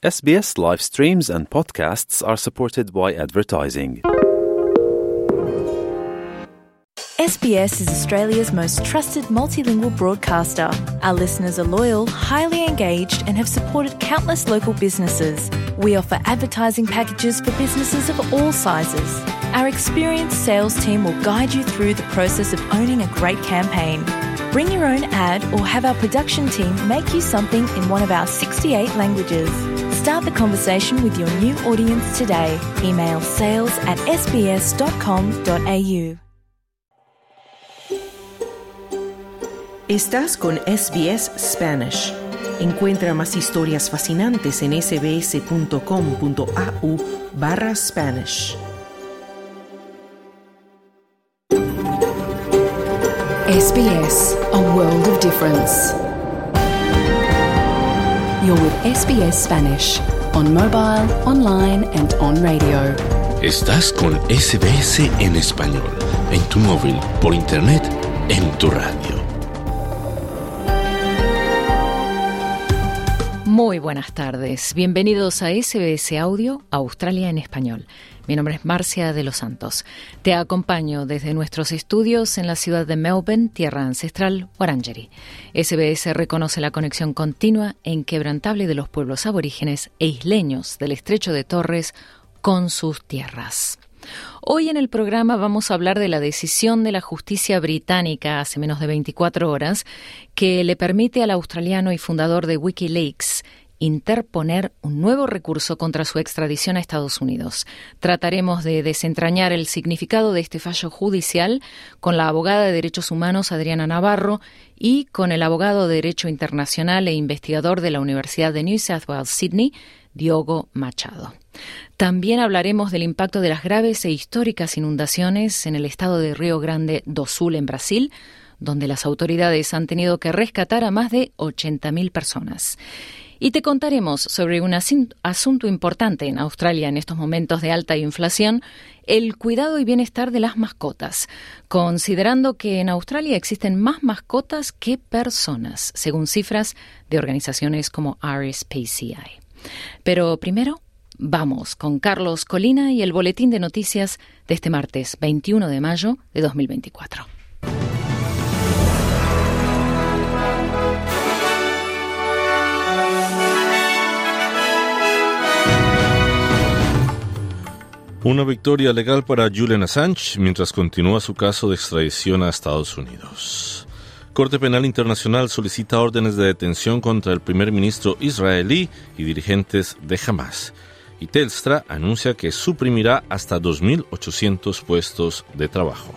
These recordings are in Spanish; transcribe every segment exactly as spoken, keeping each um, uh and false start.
S B S live streams and podcasts are supported by advertising. S B S is Australia's most trusted multilingual broadcaster. Our listeners are loyal, highly engaged, and have supported countless local businesses. We offer advertising packages for businesses of all sizes. Our experienced sales team will guide you through the process of owning a great campaign. Bring your own ad or have our production team make you something in one of our sixty-eight languages. Start the conversation with your new audience today. Email sales at s b s dot com dot a u. Estás con S B S Spanish. Encuentra más historias fascinantes en sbs.com.au barra Spanish. S B S, a world of difference. You're with S B S Spanish, on mobile, online and on radio. Estás con S B S en español, en tu móvil, por internet, en tu radio. Muy buenas tardes. Bienvenidos a S B S Audio, Australia en español. Mi nombre es Marcia de los Santos. Te acompaño desde nuestros estudios en la ciudad de Melbourne, tierra ancestral, Wurundjeri. S B S reconoce la conexión continua e inquebrantable de los pueblos aborígenes e isleños del Estrecho de Torres con sus tierras. Hoy en el programa vamos a hablar de la decisión de la justicia británica hace menos de veinticuatro horas que le permite al australiano y fundador de Wikileaks interponer un nuevo recurso contra su extradición a Estados Unidos. Trataremos de desentrañar el significado de este fallo judicial con la abogada de Derechos Humanos Adriana Navarro y con el abogado de Derecho Internacional e investigador de la Universidad de New South Wales, Sydney, Diogo Machado. También hablaremos del impacto de las graves e históricas inundaciones en el estado de Rio Grande do Sul, en Brasil, donde las autoridades han tenido que rescatar a más de ochenta mil personas. Y te contaremos sobre un asunto importante en Australia en estos momentos de alta inflación, el cuidado y bienestar de las mascotas, considerando que en Australia existen más mascotas que personas, según cifras de organizaciones como R S P C I. Pero primero, vamos con Carlos Colina y el boletín de noticias de este martes veintiuno de mayo de dos mil veinticuatro. Una victoria legal para Julian Assange mientras continúa su caso de extradición a Estados Unidos. Corte Penal Internacional solicita órdenes de detención contra el primer ministro israelí y dirigentes de Hamas. Y Telstra anuncia que suprimirá hasta dos mil ochocientos puestos de trabajo.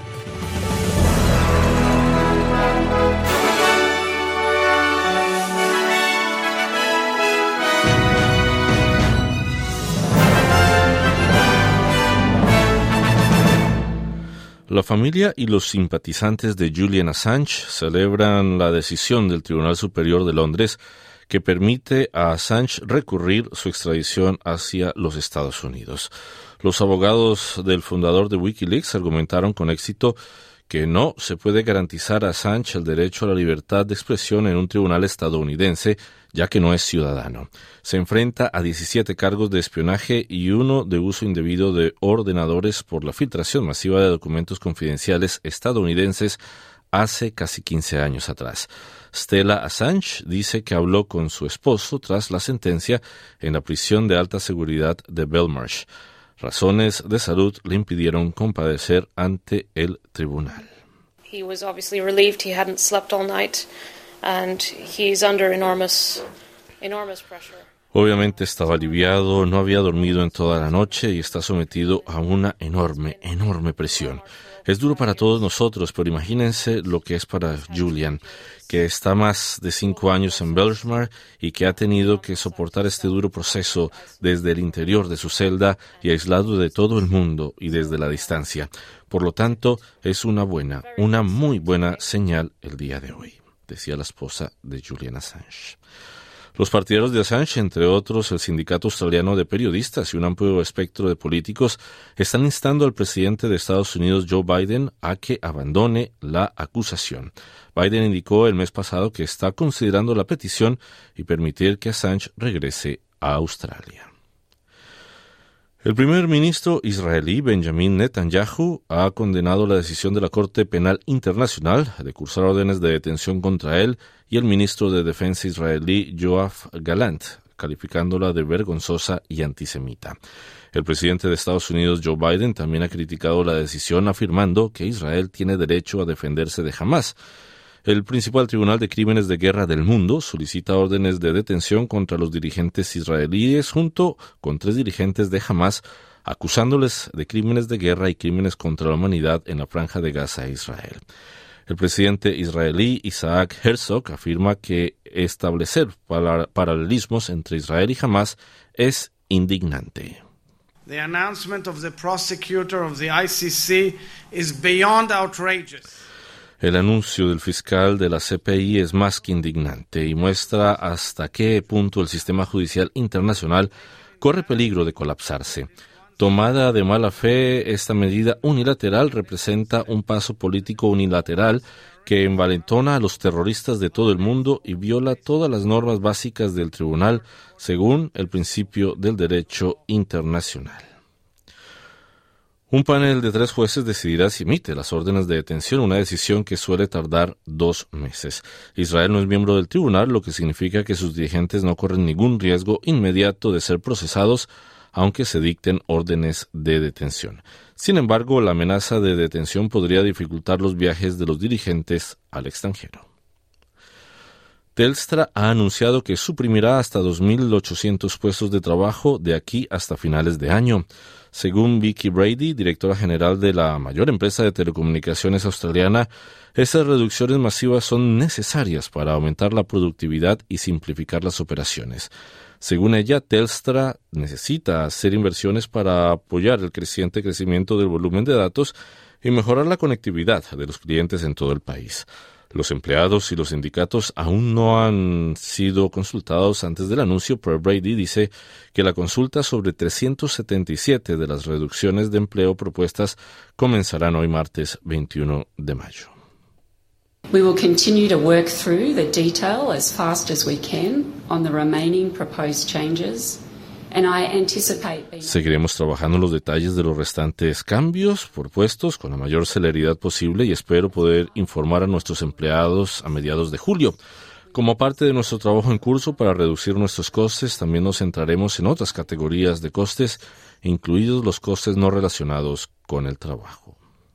La familia y los simpatizantes de Julian Assange celebran la decisión del Tribunal Superior de Londres que permite a Assange recurrir su extradición hacia los Estados Unidos. Los abogados del fundador de Wikileaks argumentaron con éxito que no se puede garantizar a Assange el derecho a la libertad de expresión en un tribunal estadounidense, ya que no es ciudadano. Se enfrenta a diecisiete cargos de espionaje y uno de uso indebido de ordenadores por la filtración masiva de documentos confidenciales estadounidenses hace casi quince años atrás. Stella Assange dice que habló con su esposo tras la sentencia en la prisión de alta seguridad de Belmarsh. Razones de salud le impidieron comparecer ante el tribunal. He was obviously relieved he hadn't slept all night and he's under enormous enormous pressure. Obviamente estaba aliviado, no había dormido en toda la noche y está sometido a una enorme, enorme presión. Es duro para todos nosotros, pero imagínense lo que es para Julian, que está más de cinco años en Belmarsh y que ha tenido que soportar este duro proceso desde el interior de su celda y aislado de todo el mundo y desde la distancia. Por lo tanto, es una buena, una muy buena señal el día de hoy, decía la esposa de Julian Assange. Los partidarios de Assange, entre otros el Sindicato Australiano de Periodistas y un amplio espectro de políticos, están instando al presidente de Estados Unidos, Joe Biden, a que abandone la acusación. Biden indicó el mes pasado que está considerando la petición y permitir que Assange regrese a Australia. El primer ministro israelí Benjamin Netanyahu ha condenado la decisión de la Corte Penal Internacional de cursar órdenes de detención contra él y el ministro de Defensa israelí Yoav Gallant, calificándola de vergonzosa y antisemita. El presidente de Estados Unidos, Joe Biden, también ha criticado la decisión, afirmando que Israel tiene derecho a defenderse de Hamás. El principal tribunal de crímenes de guerra del mundo solicita órdenes de detención contra los dirigentes israelíes junto con tres dirigentes de Hamás, acusándoles de crímenes de guerra y crímenes contra la humanidad en la franja de Gaza e Israel. El presidente israelí Isaac Herzog afirma que establecer paralelismos entre Israel y Hamás es indignante. The announcement of the prosecutor of the I C C is beyond outrageous. El anuncio del fiscal de la C P I es más que indignante y muestra hasta qué punto el sistema judicial internacional corre peligro de colapsarse. Tomada de mala fe, esta medida unilateral representa un paso político unilateral que envalentona a los terroristas de todo el mundo y viola todas las normas básicas del tribunal según el principio del derecho internacional. Un panel de tres jueces decidirá si emite las órdenes de detención, una decisión que suele tardar dos meses. Israel no es miembro del tribunal, lo que significa que sus dirigentes no corren ningún riesgo inmediato de ser procesados, aunque se dicten órdenes de detención. Sin embargo, la amenaza de detención podría dificultar los viajes de los dirigentes al extranjero. Telstra ha anunciado que suprimirá hasta dos mil ochocientos puestos de trabajo de aquí hasta finales de año. Según Vicky Brady, directora general de la mayor empresa de telecomunicaciones australiana, esas reducciones masivas son necesarias para aumentar la productividad y simplificar las operaciones. Según ella, Telstra necesita hacer inversiones para apoyar el creciente crecimiento del volumen de datos y mejorar la conectividad de los clientes en todo el país. Los empleados y los sindicatos aún no han sido consultados antes del anuncio, pero Brady dice que la consulta sobre trescientas setenta y siete de las reducciones de empleo propuestas comenzarán hoy martes veintiuno de mayo. We will continue to work through the detail as fast as we can on the remaining proposed changes. And I anticipate being... Seguiremos trabajando en los detalles de los restantes cambios propuestos con la mayor celeridad posible y espero poder informar a nuestros empleados a mediados de julio. Como parte de nuestro trabajo en curso para reducir nuestros costes, también nos centraremos en otras categorías de costes, incluidos los costes no relacionados con el trabajo.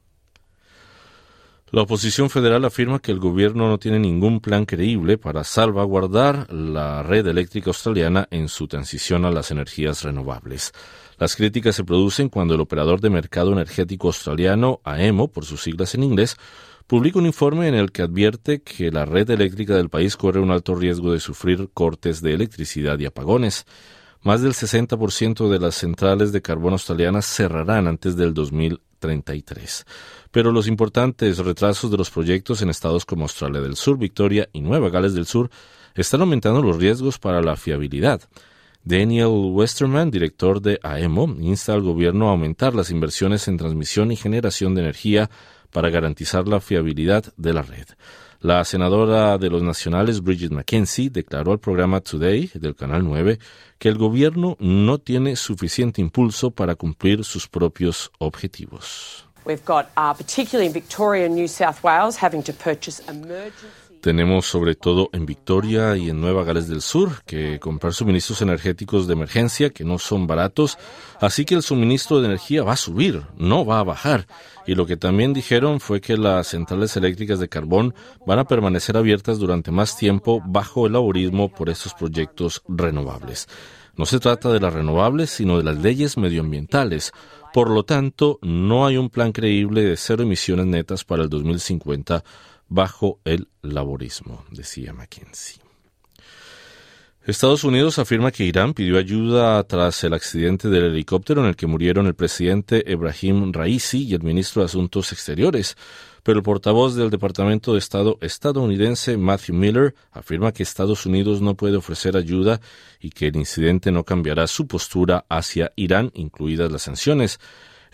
La oposición federal afirma que el gobierno no tiene ningún plan creíble para salvaguardar la red eléctrica australiana en su transición a las energías renovables. Las críticas se producen cuando el operador de mercado energético australiano, A E M O, por sus siglas en inglés, publica un informe en el que advierte que la red eléctrica del país corre un alto riesgo de sufrir cortes de electricidad y apagones. Más del sesenta por ciento de las centrales de carbón australianas cerrarán antes del dos mil treinta y tres. Pero los importantes retrasos de los proyectos en estados como Australia del Sur, Victoria y Nueva Gales del Sur están aumentando los riesgos para la fiabilidad. Daniel Westerman, director de A E M O, insta al gobierno a aumentar las inversiones en transmisión y generación de energía para garantizar la fiabilidad de la red. La senadora de los nacionales, Bridget McKenzie, declaró al programa Today del Canal nueve que el gobierno no tiene suficiente impulso para cumplir sus propios objetivos. We've got, uh, particularly in Victoria and New South Wales, having to purchase emergency... Tenemos sobre todo en Victoria y en Nueva Gales del Sur que comprar suministros energéticos de emergencia que no son baratos, así que el suministro de energía va a subir, no va a bajar. Y lo que también dijeron fue que las centrales eléctricas de carbón van a permanecer abiertas durante más tiempo bajo el laborismo por estos proyectos renovables. No se trata de las renovables, sino de las leyes medioambientales. Por lo tanto, no hay un plan creíble de cero emisiones netas para el dos mil cincuenta bajo el laborismo, decía McKenzie. Estados Unidos afirma que Irán pidió ayuda tras el accidente del helicóptero en el que murieron el presidente Ebrahim Raisi y el ministro de Asuntos Exteriores, pero el portavoz del Departamento de Estado estadounidense Matthew Miller afirma que Estados Unidos no puede ofrecer ayuda y que el incidente no cambiará su postura hacia Irán, incluidas las sanciones.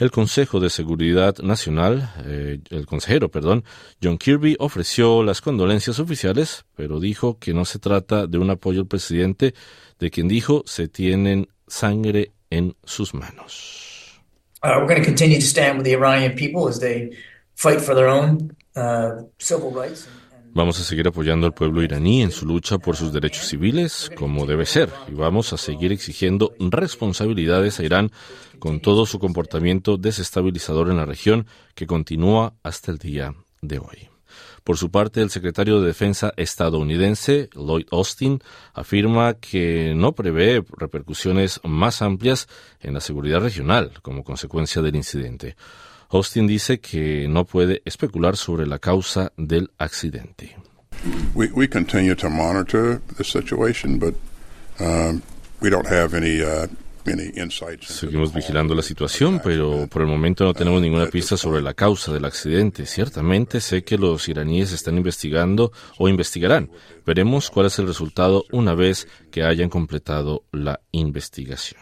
El Consejo de Seguridad Nacional, eh, el consejero, perdón, John Kirby, ofreció las condolencias oficiales, pero dijo que no se trata de un apoyo al presidente, de quien dijo se tienen sangre en sus manos. Uh, we're going to continue to stand with the Iranian people as they fight for their own uh, civil rights. Vamos a seguir apoyando al pueblo iraní en su lucha por sus derechos civiles, como debe ser, y vamos a seguir exigiendo responsabilidades a Irán con todo su comportamiento desestabilizador en la región que continúa hasta el día de hoy. Por su parte, el secretario de Defensa estadounidense, Lloyd Austin, afirma que no prevé repercusiones más amplias en la seguridad regional como consecuencia del incidente. Austin dice que no puede especular sobre la causa del accidente. We, we continue to monitor the situation, but um, we don't have any uh, any insights. Seguimos vigilando la situación, pero por el momento no tenemos ninguna pista sobre la causa del accidente. Ciertamente sé que los iraníes están investigando o investigarán. Veremos cuál es el resultado una vez que hayan completado la investigación.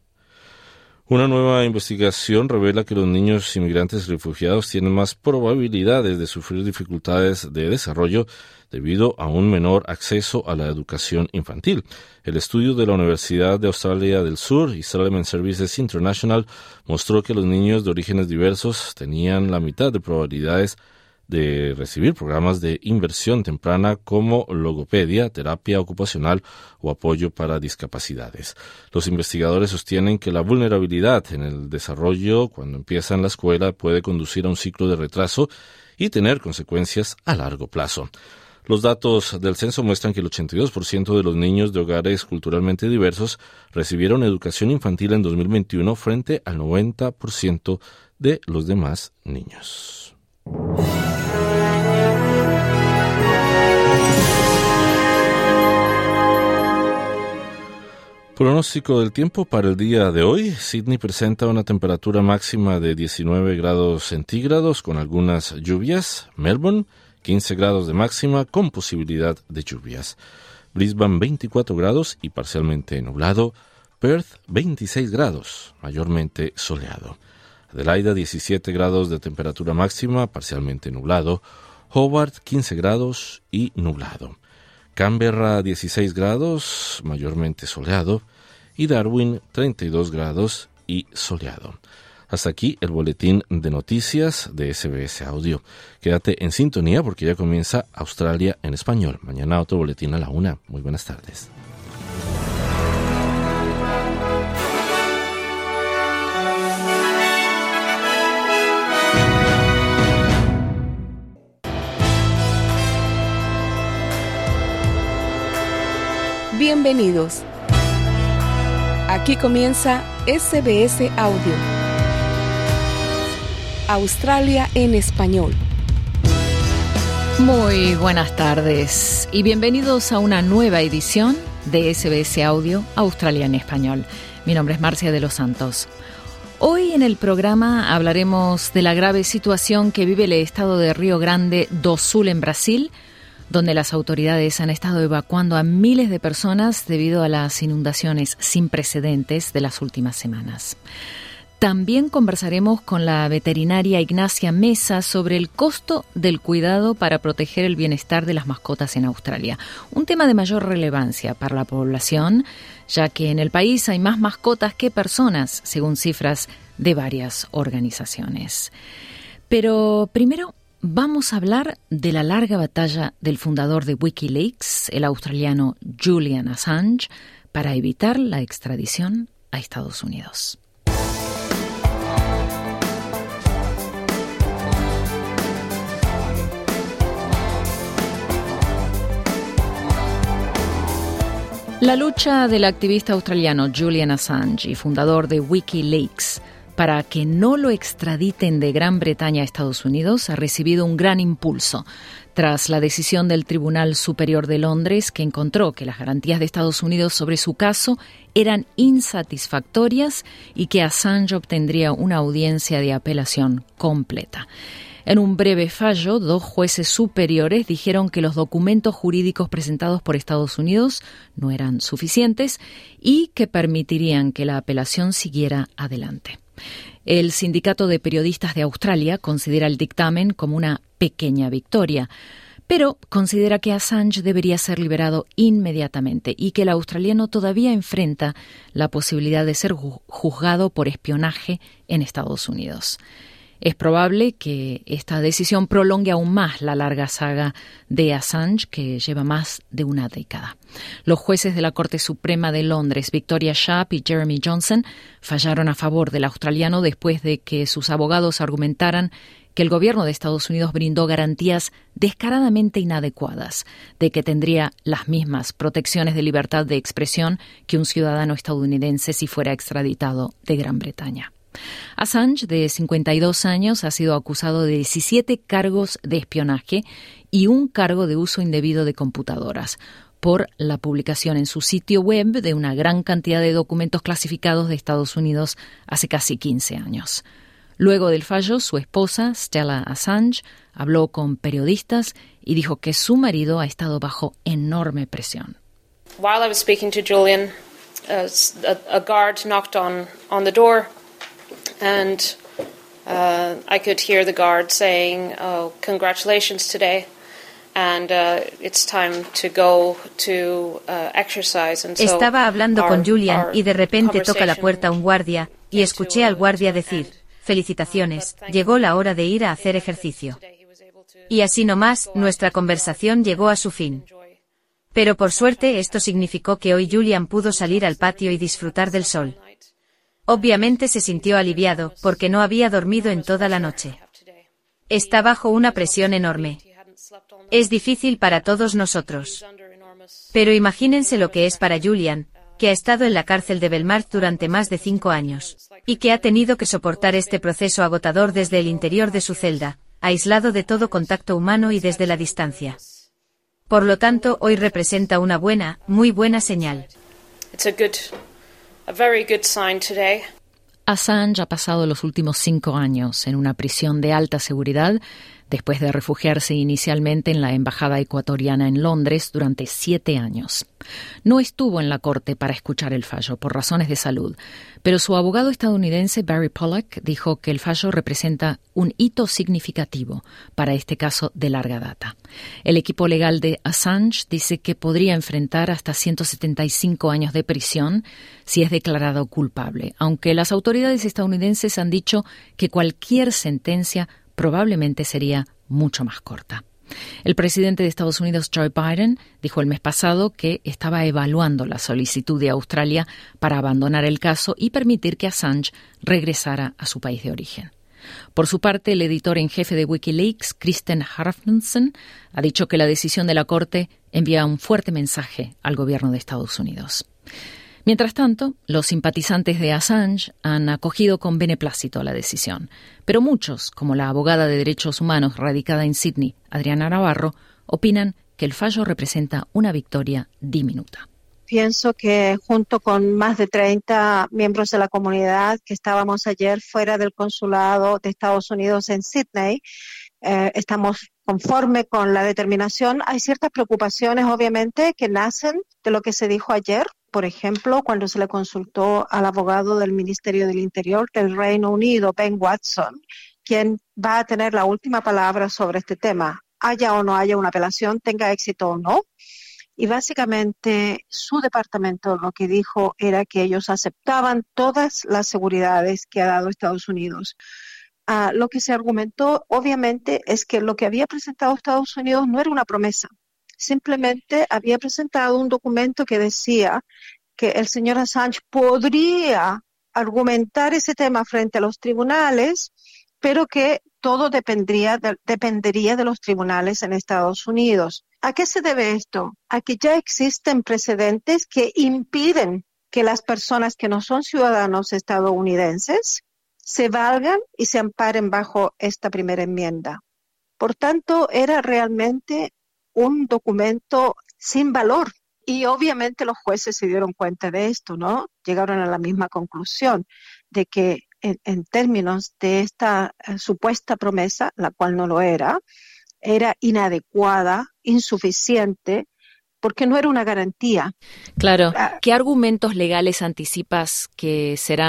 Una nueva investigación revela que los niños inmigrantes refugiados tienen más probabilidades de sufrir dificultades de desarrollo debido a un menor acceso a la educación infantil. El estudio de la Universidad de Australia del Sur y Salem Services International mostró que los niños de orígenes diversos tenían la mitad de probabilidades de recibir programas de inversión temprana como logopedia, terapia ocupacional o apoyo para discapacidades. Los investigadores sostienen que la vulnerabilidad en el desarrollo cuando empiezan la escuela puede conducir a un ciclo de retraso y tener consecuencias a largo plazo. Los datos del censo muestran que el ochenta y dos por ciento de los niños de hogares culturalmente diversos recibieron educación infantil en dos mil veintiuno frente al noventa por ciento de los demás niños. Pronóstico del tiempo para el día de hoy. Sydney presenta una temperatura máxima de diecinueve grados centígrados con algunas lluvias. Melbourne, quince grados de máxima con posibilidad de lluvias. Brisbane, veinticuatro grados y parcialmente nublado. Perth, veintiséis grados, mayormente soleado. Adelaida, diecisiete grados de temperatura máxima, parcialmente nublado. Hobart, quince grados y nublado. Canberra, dieciséis grados, mayormente soleado. Y Darwin, treinta y dos grados y soleado. Hasta aquí el boletín de noticias de S B S Audio. Quédate en sintonía porque ya comienza Australia en español. Mañana otro boletín a la una. Muy buenas tardes. Bienvenidos. Aquí comienza S B S Audio. Australia en español. Muy buenas tardes y bienvenidos a una nueva edición de S B S Audio Australia en español. Mi nombre es Marcia de los Santos. Hoy en el programa hablaremos de la grave situación que vive el estado de Rio Grande do Sul en Brasil, donde las autoridades han estado evacuando a miles de personas debido a las inundaciones sin precedentes de las últimas semanas. También conversaremos con la veterinaria Ignacia Mesa sobre el costo del cuidado para proteger el bienestar de las mascotas en Australia, un tema de mayor relevancia para la población, ya que en el país hay más mascotas que personas, según cifras de varias organizaciones. Pero primero vamos a hablar de la larga batalla del fundador de Wikileaks, el australiano Julian Assange, para evitar la extradición a Estados Unidos. La lucha del activista australiano Julian Assange y fundador de Wikileaks para que no lo extraditen de Gran Bretaña a Estados Unidos ha recibido un gran impulso tras la decisión del Tribunal Superior de Londres, que encontró que las garantías de Estados Unidos sobre su caso eran insatisfactorias y que Assange obtendría una audiencia de apelación completa. En un breve fallo, dos jueces superiores dijeron que los documentos jurídicos presentados por Estados Unidos no eran suficientes y que permitirían que la apelación siguiera adelante. El Sindicato de Periodistas de Australia considera el dictamen como una pequeña victoria, pero considera que Assange debería ser liberado inmediatamente y que el australiano todavía enfrenta la posibilidad de ser juzgado por espionaje en Estados Unidos. Es probable que esta decisión prolongue aún más la larga saga de Assange, que lleva más de una década. Los jueces de la Corte Suprema de Londres, Victoria Sharp y Jeremy Johnson, fallaron a favor del australiano después de que sus abogados argumentaran que el gobierno de Estados Unidos brindó garantías descaradamente inadecuadas de que tendría las mismas protecciones de libertad de expresión que un ciudadano estadounidense si fuera extraditado de Gran Bretaña. Assange, de cincuenta y dos años, ha sido acusado de diecisiete cargos de espionaje y un cargo de uso indebido de computadoras por la publicación en su sitio web de una gran cantidad de documentos clasificados de Estados Unidos hace casi quince años. Luego del fallo, su esposa, Stella Assange, habló con periodistas y dijo que su marido ha estado bajo enorme presión. While I was speaking to Julian, uh, a, a guard knocked on, on the door, and uh, I could hear the guard saying, "Oh, congratulations today, and uh, it's time to go to uh, exercise." And so Estaba hablando our, con Julian our y de repente toca la conversation puerta un guardia y escuché al guardia decir: "Felicitaciones, llegó la hora de ir a hacer ejercicio." Y así nomás, nuestra conversación llegó a su fin. Pero por suerte esto significó que hoy Julian pudo salir al patio y disfrutar del sol. Obviamente se sintió aliviado, porque no había dormido en toda la noche. Está bajo una presión enorme. Es difícil para todos nosotros. Pero imagínense lo que es para Julian, que ha estado en la cárcel de Belmarsh durante más de cinco años, y que ha tenido que soportar este proceso agotador desde el interior de su celda, aislado de todo contacto humano y desde la distancia. Por lo tanto, hoy representa una buena, muy buena señal. It's a good, a very good sign today. Assange ha pasado los últimos cinco años en una prisión de alta seguridad después de refugiarse inicialmente en la embajada ecuatoriana en Londres durante siete años. No estuvo en la corte para escuchar el fallo por razones de salud, pero su abogado estadounidense Barry Pollack dijo que el fallo representa un hito significativo para este caso de larga data. El equipo legal de Assange dice que podría enfrentar hasta ciento setenta y cinco años de prisión si es declarado culpable, aunque las autoridades estadounidenses han dicho que cualquier sentencia probablemente sería mucho más corta. El presidente de Estados Unidos, Joe Biden, dijo el mes pasado que estaba evaluando la solicitud de Australia para abandonar el caso y permitir que Assange regresara a su país de origen. Por su parte, el editor en jefe de Wikileaks, Kristen Hrafnsson, ha dicho que la decisión de la Corte envía un fuerte mensaje al gobierno de Estados Unidos. Mientras tanto, los simpatizantes de Assange han acogido con beneplácito la decisión, pero muchos, como la abogada de derechos humanos radicada en Sydney, Adriana Navarro, opinan que el fallo representa una victoria diminuta. Pienso que junto con más de treinta miembros de la comunidad que estábamos ayer fuera del consulado de Estados Unidos en Sydney, eh, estamos conforme con la determinación. Hay ciertas preocupaciones, obviamente, que nacen de lo que se dijo ayer. Por ejemplo, cuando se le consultó al abogado del Ministerio del Interior del Reino Unido, Ben Watson, quien va a tener la última palabra sobre este tema, haya o no haya una apelación, tenga éxito o no. Y básicamente su departamento lo que dijo era que ellos aceptaban todas las seguridades que ha dado Estados Unidos. Uh, lo que se argumentó, obviamente, es que lo que había presentado Estados Unidos no era una promesa. Simplemente había presentado un documento que decía que el señor Assange podría argumentar ese tema frente a los tribunales, pero que todo dependería de, dependería de los tribunales en Estados Unidos. ¿A qué se debe esto? A que ya existen precedentes que impiden que las personas que no son ciudadanos estadounidenses se valgan y se amparen bajo esta primera enmienda. Por tanto, era realmente un documento sin valor. Y obviamente los jueces se dieron cuenta de esto, ¿no? Llegaron a la misma conclusión de que en, en términos de esta eh, supuesta promesa, la cual no lo era, era inadecuada, insuficiente, porque no era una garantía. Claro. ¿Qué argumentos legales anticipas que serán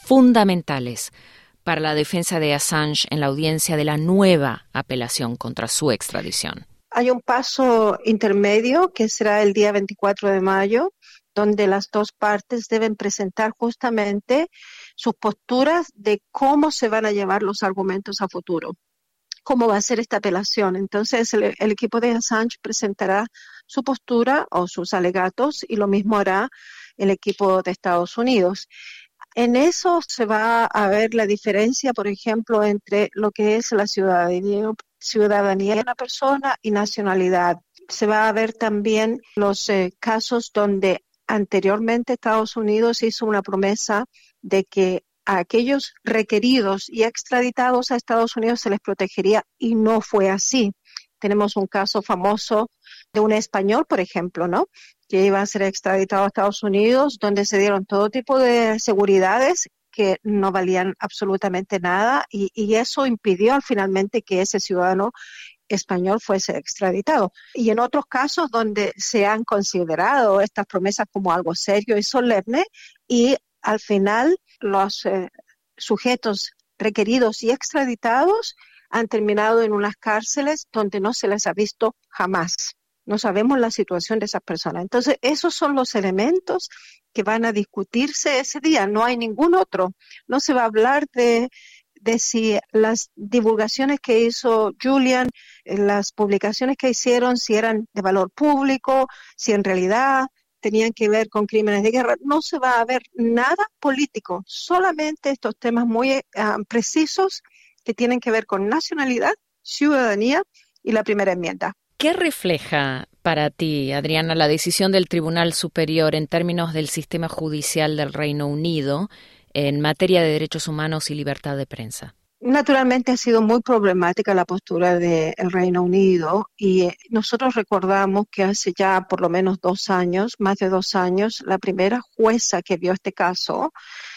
fundamentales para la defensa de Assange en la audiencia de la nueva apelación contra su extradición? Hay un paso intermedio que será el día veinticuatro de mayo, donde las dos partes deben presentar justamente sus posturas de cómo se van a llevar los argumentos a futuro, cómo va a ser esta apelación. Entonces, el, el equipo de Assange presentará su postura o sus alegatos y lo mismo hará el equipo de Estados Unidos. En eso se va a ver la diferencia, por ejemplo, entre lo que es la ciudadanía, ciudadanía de una persona y nacionalidad. Se va a ver también los eh, casos donde anteriormente Estados Unidos hizo una promesa de que a aquellos requeridos y extraditados a Estados Unidos se les protegería y no fue así. Tenemos un caso famoso de un español, por ejemplo, ¿no?, que iba a ser extraditado a Estados Unidos, donde se dieron todo tipo de seguridades que no valían absolutamente nada y, y eso impidió finalmente que ese ciudadano español fuese extraditado. Y en otros casos donde se han considerado estas promesas como algo serio y solemne y al final los eh, sujetos requeridos y extraditados han terminado en unas cárceles donde no se les ha visto jamás. No sabemos la situación de esas personas. Entonces, esos son los elementos que van a discutirse ese día. No hay ningún otro. No se va a hablar de, de si las divulgaciones que hizo Julian, las publicaciones que hicieron, si eran de valor público, si en realidad tenían que ver con crímenes de guerra. No se va a ver nada político, solamente estos temas muy uh, precisos que tienen que ver con nacionalidad, ciudadanía y la primera enmienda. ¿Qué refleja para ti, Adriana, la decisión del Tribunal Superior en términos del sistema judicial del Reino Unido en materia de derechos humanos y libertad de prensa? Naturalmente ha sido muy problemática la postura del Reino Unido y nosotros recordamos que hace ya por lo menos dos años, más de dos años, la primera jueza que vio este caso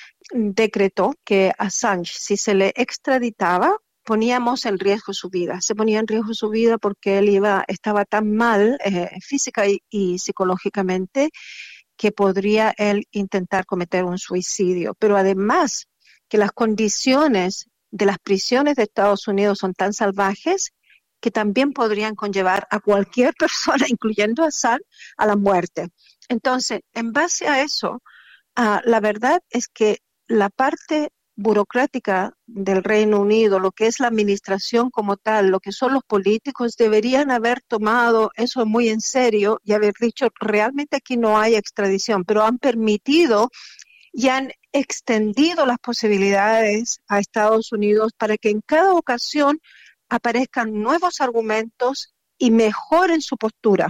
decretó que Assange, si se le extraditaba, poníamos en riesgo su vida. Se ponía en riesgo su vida porque él iba, estaba tan mal eh, física y, y psicológicamente que podría él intentar cometer un suicidio. Pero además que las condiciones de las prisiones de Estados Unidos son tan salvajes que también podrían conllevar a cualquier persona, incluyendo a Assange, a la muerte. Entonces, en base a eso, uh, la verdad es que la parte burocrática del Reino Unido, lo que es la administración como tal, lo que son los políticos, deberían haber tomado eso muy en serio y haber dicho, realmente aquí no hay extradición, pero han permitido y han extendido las posibilidades a Estados Unidos para que en cada ocasión aparezcan nuevos argumentos y mejoren su postura.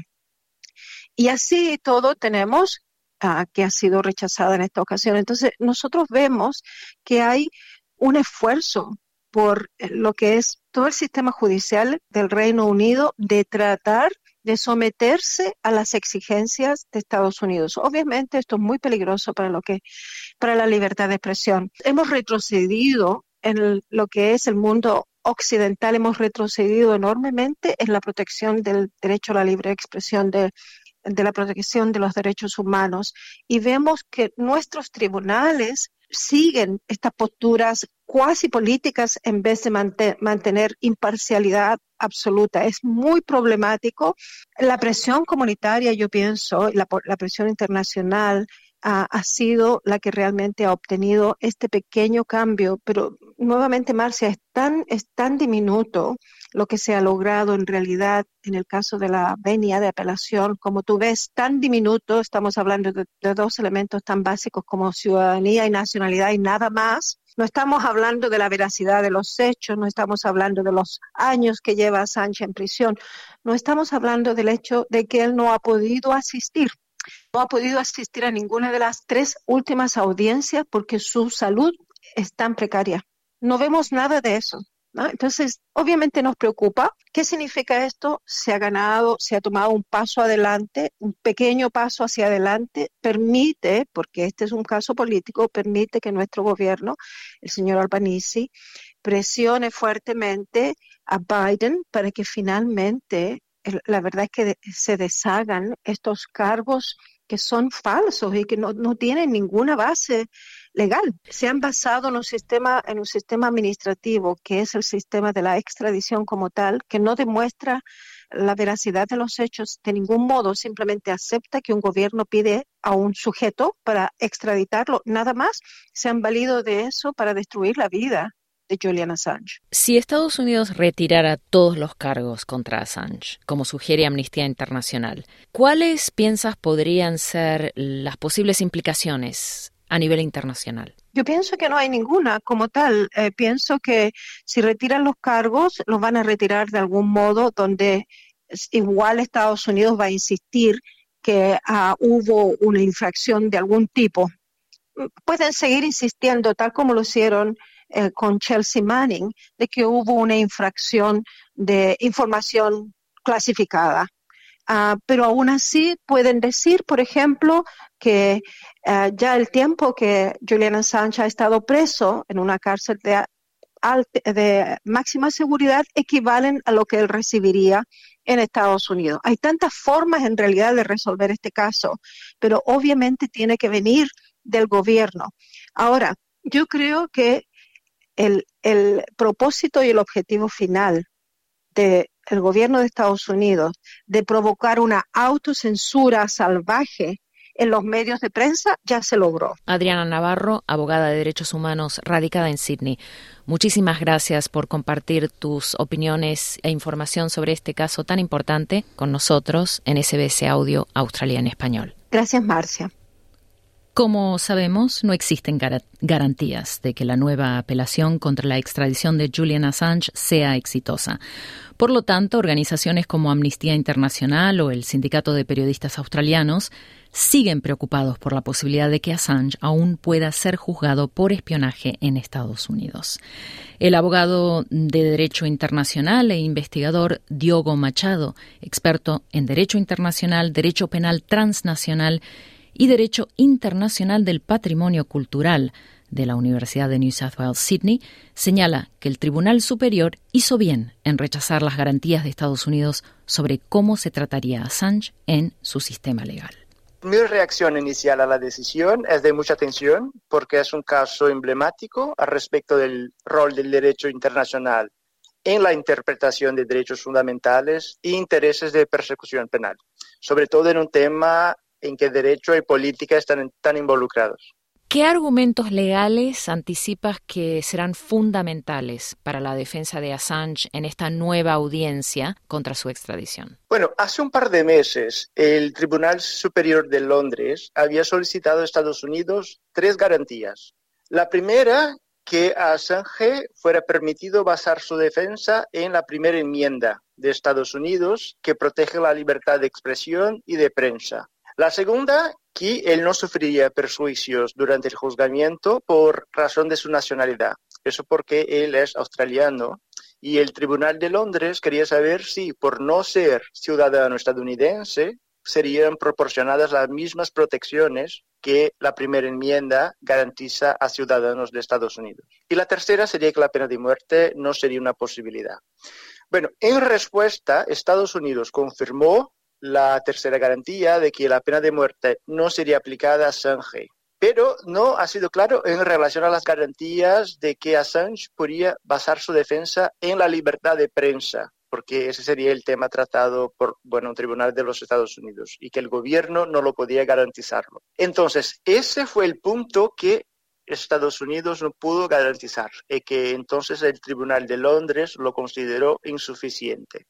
Y así todo tenemos Uh, que ha sido rechazada en esta ocasión. Entonces, nosotros vemos que hay un esfuerzo por lo que es todo el sistema judicial del Reino Unido de tratar de someterse a las exigencias de Estados Unidos. Obviamente, esto es muy peligroso para lo que, para la libertad de expresión. Hemos retrocedido en el, lo que es el mundo occidental, hemos retrocedido enormemente en la protección del derecho a la libre expresión de de la protección de los derechos humanos y vemos que nuestros tribunales siguen estas posturas cuasi políticas en vez de mant- mantener imparcialidad absoluta. Es muy problemático. La presión comunitaria, yo pienso, la, la presión internacional ha, ha sido la que realmente ha obtenido este pequeño cambio, pero nuevamente, Marcia, es tan, es tan diminuto lo que se ha logrado en realidad en el caso de la venia de apelación. Como tú ves, tan diminuto, estamos hablando de, de dos elementos tan básicos como ciudadanía y nacionalidad y nada más. No estamos hablando de la veracidad de los hechos, no estamos hablando de los años que lleva Assange en prisión, no estamos hablando del hecho de que él no ha podido asistir, no ha podido asistir a ninguna de las tres últimas audiencias porque su salud es tan precaria. No vemos nada de eso, ¿no? Entonces, obviamente nos preocupa. ¿Qué significa esto? Se ha ganado, se ha tomado un paso adelante, un pequeño paso hacia adelante, permite, porque este es un caso político, permite que nuestro gobierno, el señor Albanese, presione fuertemente a Biden para que finalmente, la verdad es que se deshagan estos cargos que son falsos y que no, no tienen ninguna base legal. Se han basado en un sistema, en un sistema administrativo que es el sistema de la extradición como tal, que no demuestra la veracidad de los hechos de ningún modo, simplemente acepta que un gobierno pide a un sujeto para extraditarlo. Nada más se han valido de eso para destruir la vida de Julian Assange. Si Estados Unidos retirara todos los cargos contra Assange, como sugiere Amnistía Internacional, ¿cuáles piensas podrían ser las posibles implicaciones a nivel internacional? Yo pienso que no hay ninguna como tal. Eh, pienso que si retiran los cargos, los van a retirar de algún modo donde igual Estados Unidos va a insistir que uh, hubo una infracción de algún tipo. Pueden seguir insistiendo, tal como lo hicieron eh, con Chelsea Manning, de que hubo una infracción de información clasificada. Uh, pero aún así pueden decir, por ejemplo, que uh, ya el tiempo que Julian Assange ha estado preso en una cárcel de, de máxima seguridad equivalen a lo que él recibiría en Estados Unidos. Hay tantas formas en realidad de resolver este caso, pero obviamente tiene que venir del gobierno. Ahora, yo creo que el, el propósito y el objetivo final de el gobierno de Estados Unidos de provocar una autocensura salvaje en los medios de prensa ya se logró. Adriana Navarro, abogada de derechos humanos radicada en Sydney. Muchísimas gracias por compartir tus opiniones e información sobre este caso tan importante con nosotros en S B S Audio Australia en Español. Gracias, Marcia. Como sabemos, no existen gar- garantías de que la nueva apelación contra la extradición de Julian Assange sea exitosa. Por lo tanto, organizaciones como Amnistía Internacional o el Sindicato de Periodistas Australianos siguen preocupados por la posibilidad de que Assange aún pueda ser juzgado por espionaje en Estados Unidos. El abogado de Derecho Internacional e investigador Diogo Machado, experto en Derecho Internacional, Derecho Penal Transnacional y Derecho Internacional del Patrimonio Cultural de la Universidad de New South Wales, Sydney, señala que el Tribunal Superior hizo bien en rechazar las garantías de Estados Unidos sobre cómo se trataría a Assange en su sistema legal. Mi reacción inicial a la decisión es de mucha tensión porque es un caso emblemático al respecto del rol del derecho internacional en la interpretación de derechos fundamentales e intereses de persecución penal, sobre todo en un tema en que derecho y política están tan involucrados. ¿Qué argumentos legales anticipas que serán fundamentales para la defensa de Assange en esta nueva audiencia contra su extradición? Bueno, hace un par de meses el Tribunal Superior de Londres había solicitado a Estados Unidos tres garantías. La primera, que a Assange fuera permitido basar su defensa en la primera enmienda de Estados Unidos que protege la libertad de expresión y de prensa. La segunda, que él no sufriría perjuicios durante el juzgamiento por razón de su nacionalidad. Eso porque él es australiano y el Tribunal de Londres quería saber si, por no ser ciudadano estadounidense, serían proporcionadas las mismas protecciones que la primera enmienda garantiza a ciudadanos de Estados Unidos. Y la tercera sería que la pena de muerte no sería una posibilidad. Bueno, en respuesta, Estados Unidos confirmó la tercera garantía de que la pena de muerte no sería aplicada a Assange, pero no ha sido claro en relación a las garantías de que Assange podría basar su defensa en la libertad de prensa, porque ese sería el tema tratado por bueno, un tribunal de los Estados Unidos y que el gobierno no lo podía garantizarlo. Entonces, ese fue el punto que Estados Unidos no pudo garantizar y que entonces el Tribunal de Londres lo consideró insuficiente.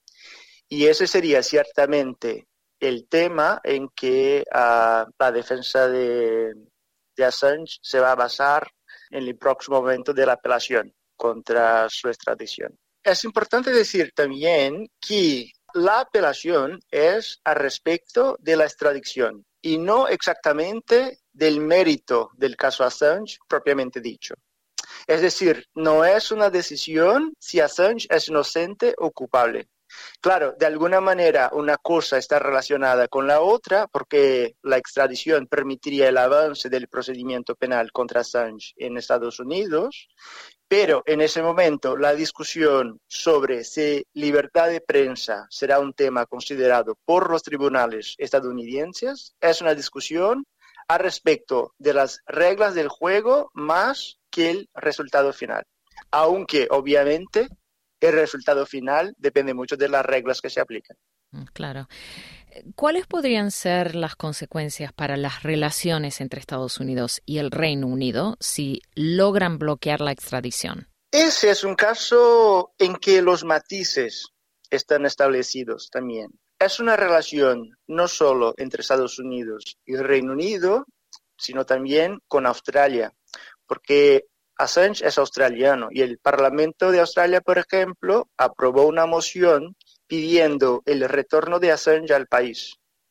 Y ese sería ciertamente el tema en que uh, la defensa de, de Assange se va a basar en el próximo momento de la apelación contra su extradición. Es importante decir también que la apelación es al respecto de la extradición y no exactamente del mérito del caso Assange propiamente dicho. Es decir, no es una decisión si Assange es inocente o culpable. Claro, de alguna manera una cosa está relacionada con la otra porque la extradición permitiría el avance del procedimiento penal contra Assange en Estados Unidos, Pero en ese momento la discusión sobre si libertad de prensa será un tema considerado por los tribunales estadounidenses es una discusión al respecto de las reglas del juego más que el resultado final. Aunque obviamente el resultado final depende mucho de las reglas que se aplican. Claro. ¿Cuáles podrían ser las consecuencias para las relaciones entre Estados Unidos y el Reino Unido si logran bloquear la extradición? Ese es un caso en que los matices están establecidos también. Es una relación no solo entre Estados Unidos y el Reino Unido, sino también con Australia, porque Assange es australiano y el Parlamento de Australia, por ejemplo, aprobó una moción pidiendo el retorno de Assange al país.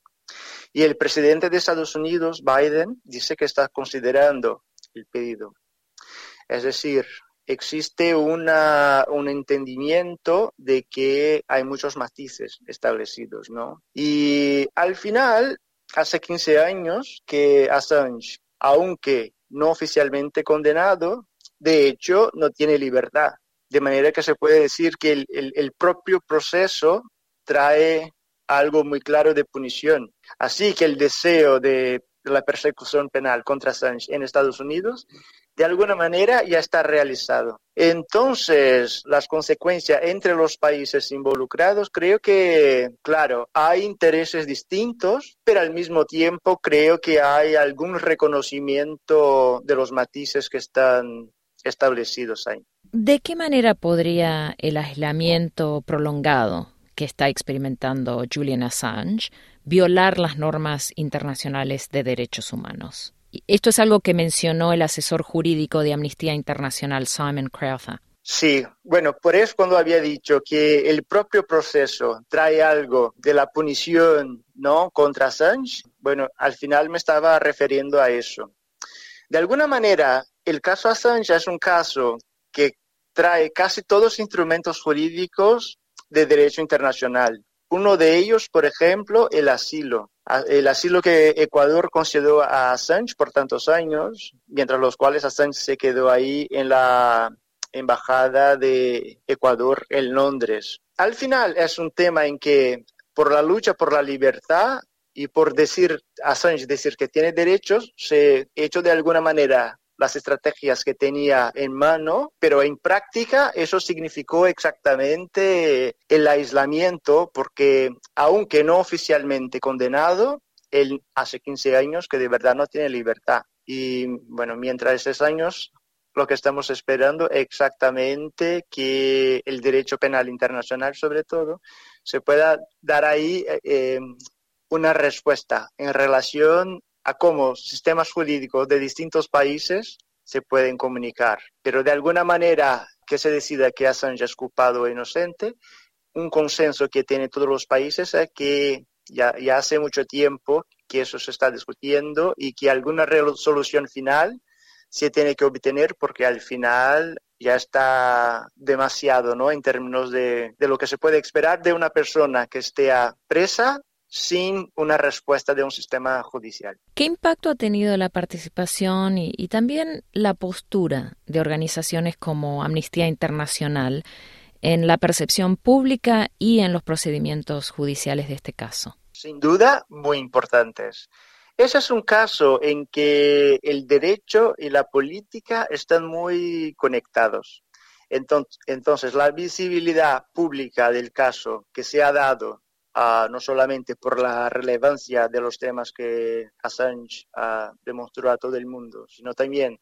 Y el presidente de Estados Unidos, Biden, dice que está considerando el pedido. Es decir, existe una, un entendimiento de que hay muchos matices establecidos, ¿no? Y al final, hace quince años que Assange, aunque no oficialmente condenado, de hecho no tiene libertad. De manera que se puede decir que el, el, el propio proceso trae algo muy claro de punición. Así que el deseo de la persecución penal contra Assange en Estados Unidos, de alguna manera ya está realizado. Entonces, las consecuencias entre los países involucrados, creo que, claro, hay intereses distintos, pero al mismo tiempo creo que hay algún reconocimiento de los matices que están establecidos ahí. ¿De qué manera podría el aislamiento prolongado que está experimentando Julian Assange violar las normas internacionales de derechos humanos? Esto es algo que mencionó el asesor jurídico de Amnistía Internacional, Simon Crowther. Sí, bueno, por eso cuando había dicho que el propio proceso trae algo de la punición, ¿no?, contra Assange, bueno, al final me estaba refiriendo a eso. De alguna manera, el caso Assange es un caso que trae casi todos los instrumentos jurídicos de derecho internacional. Uno de ellos, por ejemplo, el asilo. El asilo que Ecuador concedió a Assange por tantos años, mientras los cuales Assange se quedó ahí en la embajada de Ecuador en Londres. Al final es un tema en que por la lucha por la libertad y por decir Assange decir que tiene derechos, se ha hecho de alguna manera las estrategias que tenía en mano, pero en práctica eso significó exactamente el aislamiento, porque aunque no oficialmente condenado, él hace quince años que de verdad no tiene libertad. Y bueno, mientras esos años, lo que estamos esperando es exactamente que el derecho penal internacional, sobre todo, se pueda dar ahí eh, una respuesta en relación a cómo sistemas jurídicos de distintos países se pueden comunicar. Pero de alguna manera que se decida que Assange es culpado o inocente, un consenso que tienen todos los países es que ya, ya hace mucho tiempo que eso se está discutiendo y que alguna resolución final se tiene que obtener porque al final ya está demasiado, ¿no?, en términos de, de lo que se puede esperar de una persona que esté presa sin una respuesta de un sistema judicial. ¿Qué impacto ha tenido la participación y, y también la postura de organizaciones como Amnistía Internacional en la percepción pública y en los procedimientos judiciales de este caso? Sin duda, muy importantes. Ese es un caso en que el derecho y la política están muy conectados. Entonces, entonces la visibilidad pública del caso que se ha dado Uh, no solamente por la relevancia de los temas que Assange uh, demostró a todo el mundo, sino también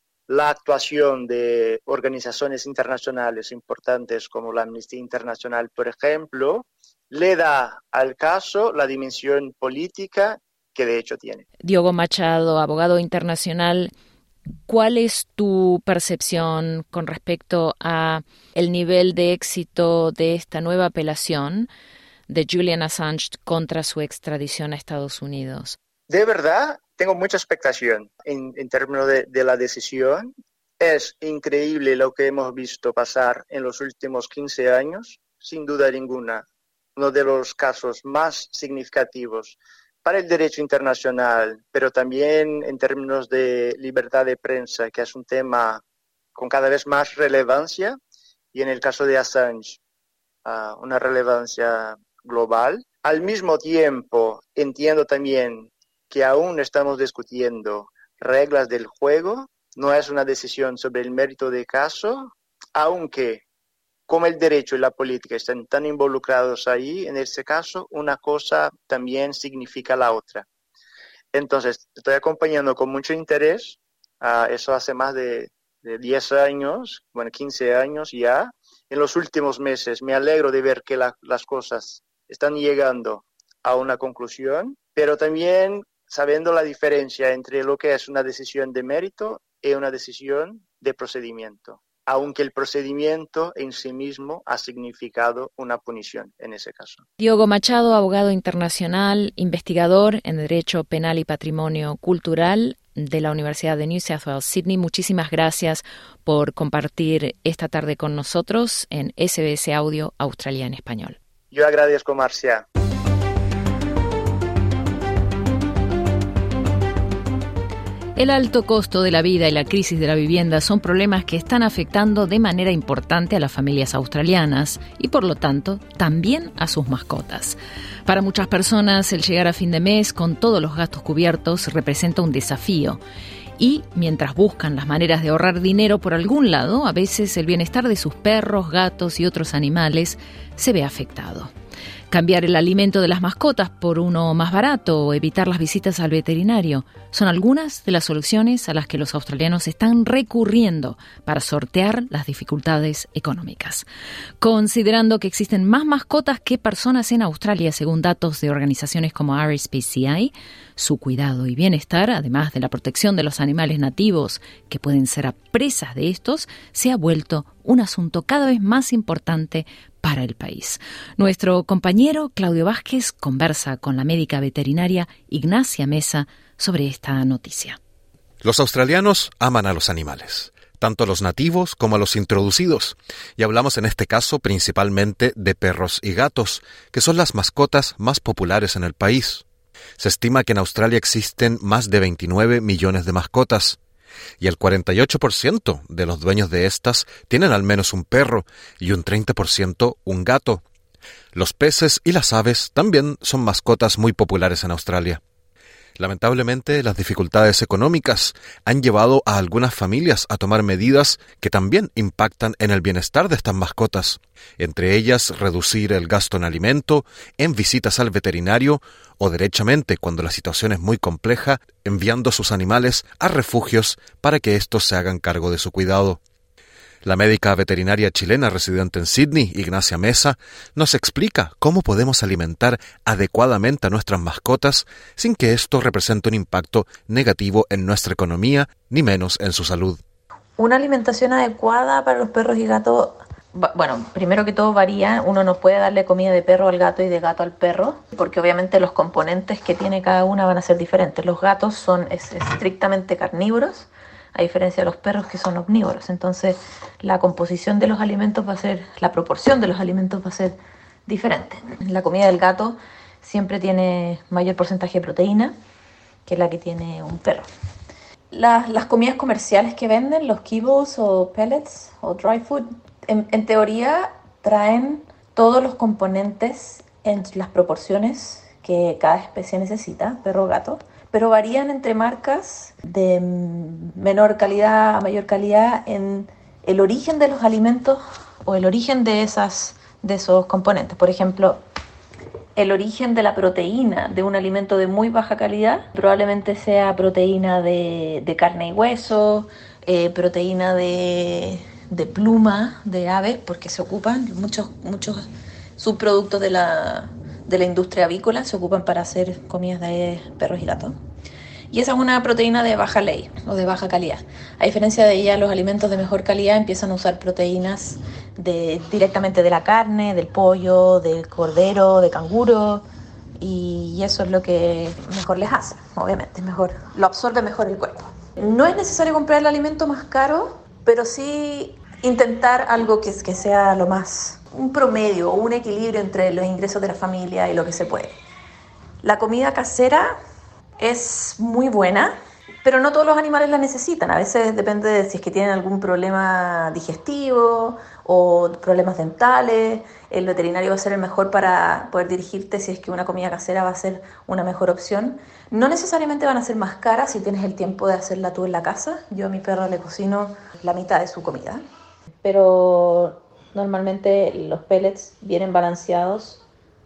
la actuación de organizaciones internacionales importantes como la Amnistía Internacional, por ejemplo, le da al caso la dimensión política que de hecho tiene. Diogo Machado, abogado internacional, ¿cuál es tu percepción con respecto a el nivel de éxito de esta nueva apelación de Julian Assange contra su extradición a Estados Unidos? De verdad, tengo mucha expectación en, en términos de, de la decisión. Es increíble lo que hemos visto pasar en los últimos quince años, sin duda ninguna, uno de los casos más significativos para el derecho internacional, pero también en términos de libertad de prensa, que es un tema con cada vez más relevancia, y en el caso de Assange, uh, una relevancia global. Al mismo tiempo, entiendo también que aún estamos discutiendo reglas del juego, no es una decisión sobre el mérito del caso, aunque como el derecho y la política están tan involucrados ahí, en ese caso, una cosa también significa la otra. Entonces, estoy acompañando con mucho interés, uh, eso hace más de, de diez años, bueno, quince años ya. En los últimos meses me alegro de ver que la, las cosas están llegando a una conclusión, pero también sabiendo la diferencia entre lo que es una decisión de mérito y una decisión de procedimiento, aunque el procedimiento en sí mismo ha significado una punición en ese caso. Diogo Machado, abogado internacional, investigador en Derecho Penal y Patrimonio Cultural de la Universidad de New South Wales, Sydney. Muchísimas gracias por compartir esta tarde con nosotros en S B S Audio Australia en Español. Yo agradezco, Marcia. El alto costo de la vida y la crisis de la vivienda son problemas que están afectando de manera importante a las familias australianas y, por lo tanto, también a sus mascotas. Para muchas personas, el llegar a fin de mes con todos los gastos cubiertos representa un desafío. Y, mientras buscan las maneras de ahorrar dinero por algún lado, a veces el bienestar de sus perros, gatos y otros animales se ve afectado. Cambiar el alimento de las mascotas por uno más barato o evitar las visitas al veterinario son algunas de las soluciones a las que los australianos están recurriendo para sortear las dificultades económicas. Considerando que existen más mascotas que personas en Australia, según datos de organizaciones como R S P C A, su cuidado y bienestar, además de la protección de los animales nativos que pueden ser presas de estos, se ha vuelto un asunto cada vez más importante para el país. Nuestro compañero Claudio Vázquez conversa con la médica veterinaria Ignacia Mesa sobre esta noticia. Los australianos aman a los animales, tanto a los nativos como a los introducidos, y hablamos en este caso principalmente de perros y gatos, que son las mascotas más populares en el país. Se estima que en Australia existen más de veintinueve millones de mascotas, y el cuarenta y ocho por ciento de los dueños de estas tienen al menos un perro y un treinta por ciento un gato. Los peces y las aves también son mascotas muy populares en Australia. Lamentablemente, las dificultades económicas han llevado a algunas familias a tomar medidas que también impactan en el bienestar de estas mascotas, entre ellas reducir el gasto en alimento, en visitas al veterinario o derechamente, cuando la situación es muy compleja, enviando sus animales a refugios para que estos se hagan cargo de su cuidado. La médica veterinaria chilena residente en Sydney, Ignacia Mesa, nos explica cómo podemos alimentar adecuadamente a nuestras mascotas sin que esto represente un impacto negativo en nuestra economía, ni menos en su salud. Una alimentación adecuada para los perros y gatos, bueno, primero que todo varía. Uno no puede darle comida de perro al gato y de gato al perro, porque obviamente los componentes que tiene cada una van a ser diferentes. Los gatos son es, estrictamente carnívoros, a diferencia de los perros que son omnívoros. Entonces, la composición de los alimentos va a ser, la proporción de los alimentos va a ser diferente. La comida del gato siempre tiene mayor porcentaje de proteína que la que tiene un perro. Las, las comidas comerciales que venden, los kibbles o pellets o dry food, en, en teoría traen todos los componentes en las proporciones que cada especie necesita, perro o gato, pero varían entre marcas de menor calidad a mayor calidad en el origen de los alimentos o el origen de, esas, de esos componentes. Por ejemplo, el origen de la proteína de un alimento de muy baja calidad probablemente sea proteína de, de carne y hueso, eh, proteína de, de pluma de aves, porque se ocupan muchos, muchos subproductos de la... de la industria avícola, se ocupan para hacer comidas de perros y gatos. Y esa es una proteína de baja ley o de baja calidad. A diferencia de ella, los alimentos de mejor calidad empiezan a usar proteínas de, directamente de la carne, del pollo, del cordero, de canguro, y eso es lo que mejor les hace, obviamente, mejor, lo absorbe mejor el cuerpo. No es necesario comprar el alimento más caro, pero sí intentar algo que, que sea lo más, un promedio o un equilibrio entre los ingresos de la familia y lo que se puede. La comida casera es muy buena, Pero no todos los animales la necesitan. A veces depende de si es que tienen algún problema digestivo o problemas dentales. El veterinario va a ser el mejor para poder dirigirte si es que una comida casera va a ser una mejor opción. No necesariamente van a ser más caras si tienes el tiempo de hacerla tú en la casa. Yo a mi perro le cocino la mitad de su comida. Pero normalmente los pellets vienen balanceados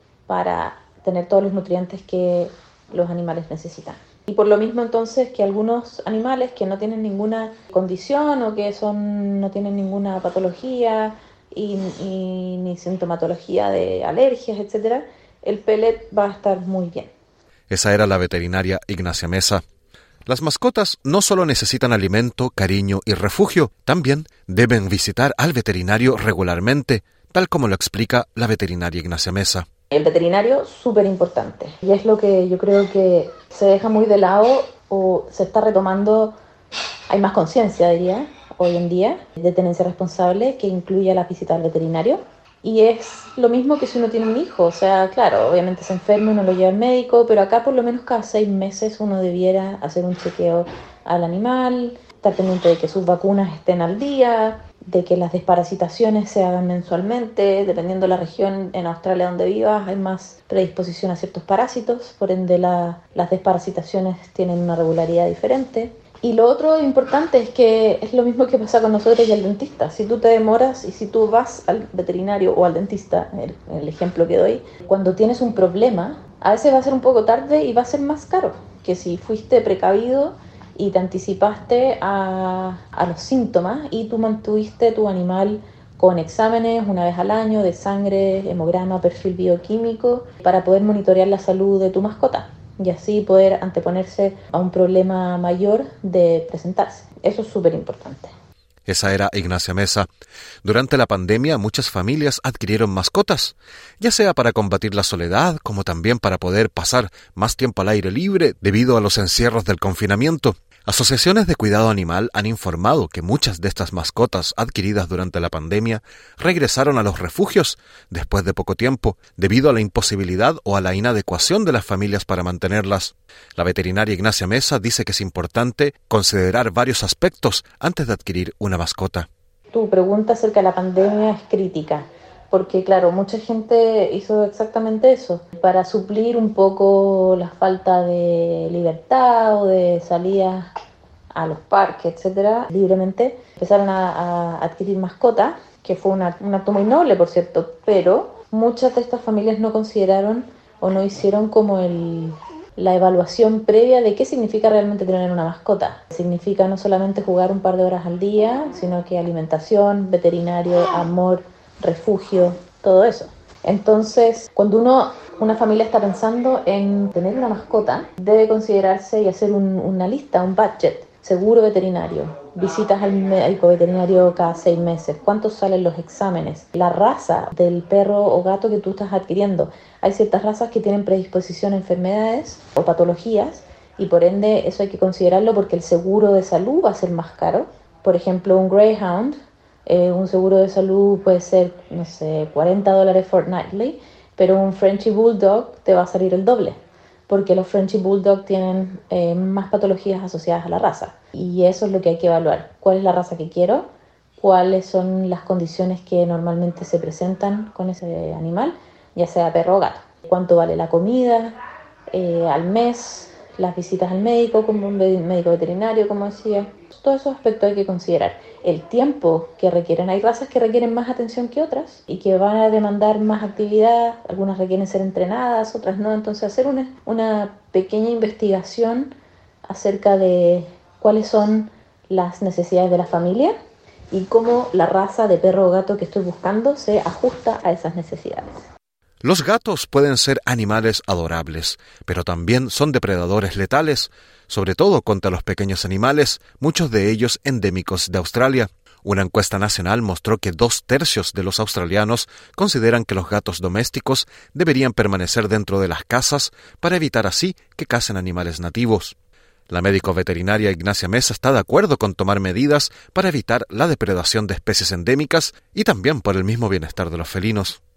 para tener todos los nutrientes que los animales necesitan. Y por lo mismo entonces que algunos animales que no tienen ninguna condición o que son no tienen ninguna patología y, y ni sintomatología de alergias, etcétera, el pellet va a estar muy bien. Esa era la veterinaria Ignacia Mesa. Las mascotas no solo necesitan alimento, cariño y refugio, también deben visitar al veterinario regularmente, tal como lo explica la veterinaria Ignacia Mesa. El veterinario, súper importante. Y es lo que yo creo que se deja muy de lado o se está retomando. Hay más conciencia, diría, hoy en día, de tenencia responsable que incluye las visitas al veterinario. Y es lo mismo que si uno tiene un hijo. O sea, claro, obviamente se enferma, uno lo lleva al médico, pero acá por lo menos cada seis meses uno debiera hacer un chequeo al animal, estar pendiente de que sus vacunas estén al día, de que las desparasitaciones se hagan mensualmente. Dependiendo de la región en Australia donde vivas, hay más predisposición a ciertos parásitos, por ende la, las desparasitaciones tienen una regularidad diferente. Y lo otro importante es que es lo mismo que pasa con nosotros y el dentista. Si tú te demoras y si tú vas al veterinario o al dentista, el, el ejemplo que doy, cuando tienes un problema, a veces va a ser un poco tarde y va a ser más caro que si fuiste precavido y te anticipaste a, a los síntomas y tú mantuviste tu animal con exámenes una vez al año de sangre, hemograma, perfil bioquímico, para poder monitorear la salud de tu mascota y así poder anteponerse a un problema mayor de presentarse. Eso es súper importante. Esa era Ignacia Mesa. Durante la pandemia, muchas familias adquirieron mascotas, ya sea para combatir la soledad, como también para poder pasar más tiempo al aire libre debido a los encierros del confinamiento. Asociaciones de cuidado animal han informado que muchas de estas mascotas adquiridas durante la pandemia regresaron a los refugios después de poco tiempo, debido a la imposibilidad o a la inadecuación de las familias para mantenerlas. La veterinaria Ignacia Mesa dice que es importante considerar varios aspectos antes de adquirir una mascota. Tu pregunta acerca de la pandemia es crítica, porque claro, mucha gente hizo exactamente eso, para suplir un poco la falta de libertad o de salidas a los parques, etcétera, libremente. Empezaron a, a adquirir mascotas, que fue una, un acto muy noble, por cierto, pero muchas de estas familias no consideraron o no hicieron como el, la evaluación previa de qué significa realmente tener una mascota. Significa no solamente jugar un par de horas al día, sino que alimentación, veterinario, amor, refugio, todo eso. Entonces, cuando uno, una familia está pensando en tener una mascota, debe considerarse y hacer un, una lista, un budget. Seguro veterinario, visitas al médico veterinario cada seis meses, cuántos salen los exámenes, la raza del perro o gato que tú estás adquiriendo. Hay ciertas razas que tienen predisposición a enfermedades o patologías y por ende eso hay que considerarlo porque el seguro de salud va a ser más caro. Por ejemplo, un Greyhound, Eh, un seguro de salud puede ser, no sé, cuarenta dólares fortnightly, pero un Frenchy Bulldog te va a salir el doble, porque los Frenchy Bulldog tienen eh, más patologías asociadas a la raza. Y eso es lo que hay que evaluar. ¿Cuál es la raza que quiero? ¿Cuáles son las condiciones que normalmente se presentan con ese animal, ya sea perro o gato? ¿Cuánto vale la comida eh, al mes? Las visitas al médico, como un médico veterinario, como decía. Todos esos aspectos hay que considerar. El tiempo que requieren. Hay razas que requieren más atención que otras y que van a demandar más actividad. Algunas requieren ser entrenadas, otras no. Entonces hacer una, una pequeña investigación acerca de cuáles son las necesidades de la familia y cómo la raza de perro o gato que estoy buscando se ajusta a esas necesidades. Los gatos pueden ser animales adorables, pero también son depredadores letales, sobre todo contra los pequeños animales, muchos de ellos endémicos de Australia. Una encuesta nacional mostró que dos tercios de los australianos consideran que los gatos domésticos deberían permanecer dentro de las casas para evitar así que cacen animales nativos. La médico veterinaria Ignacia Mesa está de acuerdo con tomar medidas para evitar la depredación de especies endémicas y también por el mismo bienestar de los felinos.